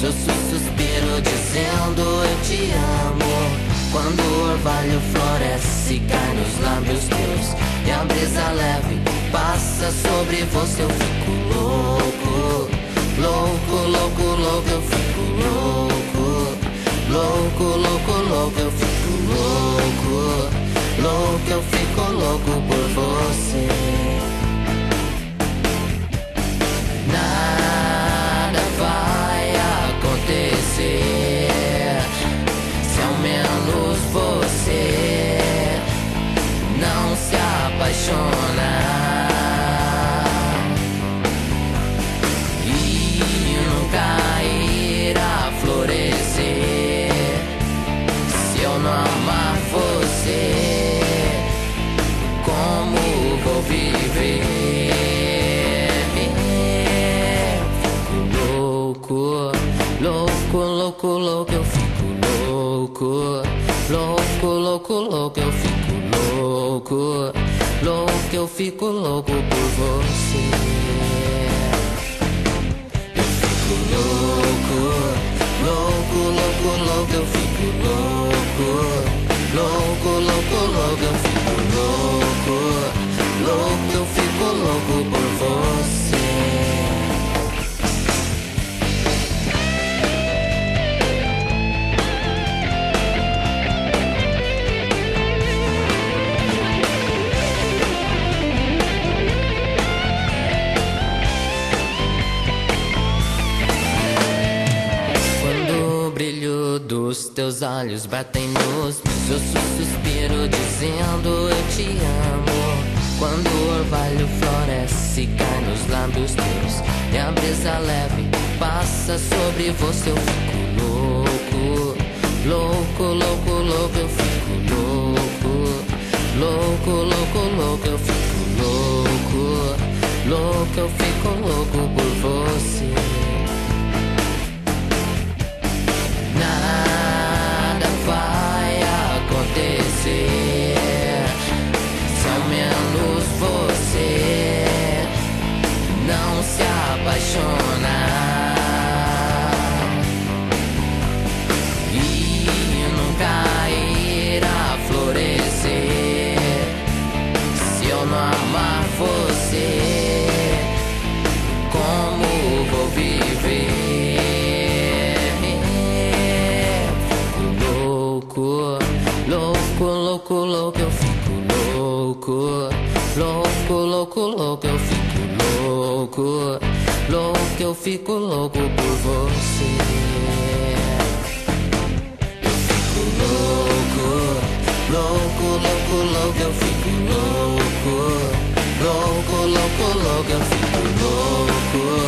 suspiro dizendo eu te amo. Quando o orvalho floresce e cai nos lábios teus, e a brisa leve passa sobre você, eu fico louco, louco, louco, louco, eu fico louco, louco, louco, louco, eu fico louco, louco, eu fico louco por você. Nada vai acontecer se ao menos você não se apaixonar e nunca irá florescer se eu não amar você. Como vou viver? Louco, louco, louco, eu fico louco, louco, louco, louco, eu fico louco, louco, eu fico louco por você. Eu fico louco, louco, louco, louco, eu fico louco, louco, louco, louco, eu fico louco, louco, eu fico louco por você. Os teus olhos batem nos meus, eu suspiro dizendo eu te amo. Quando o orvalho floresce e cai nos lábios teus, e a brisa leve passa sobre você, eu fico louco, louco, louco, louco, eu fico louco, louco, louco, louco, eu fico louco, louco, eu fico louco por você. Nada vai acontecer se ao menos você não se apaixonar e nunca irá florescer se eu não amar você. Como vou viver? Louco, louco, louco, eu fico louco, louco, louco, louco, eu fico louco, louco, eu fico louco por você. Eu fico louco, louco, louco, louco, eu fico louco, louco, louco, louco, eu fico louco,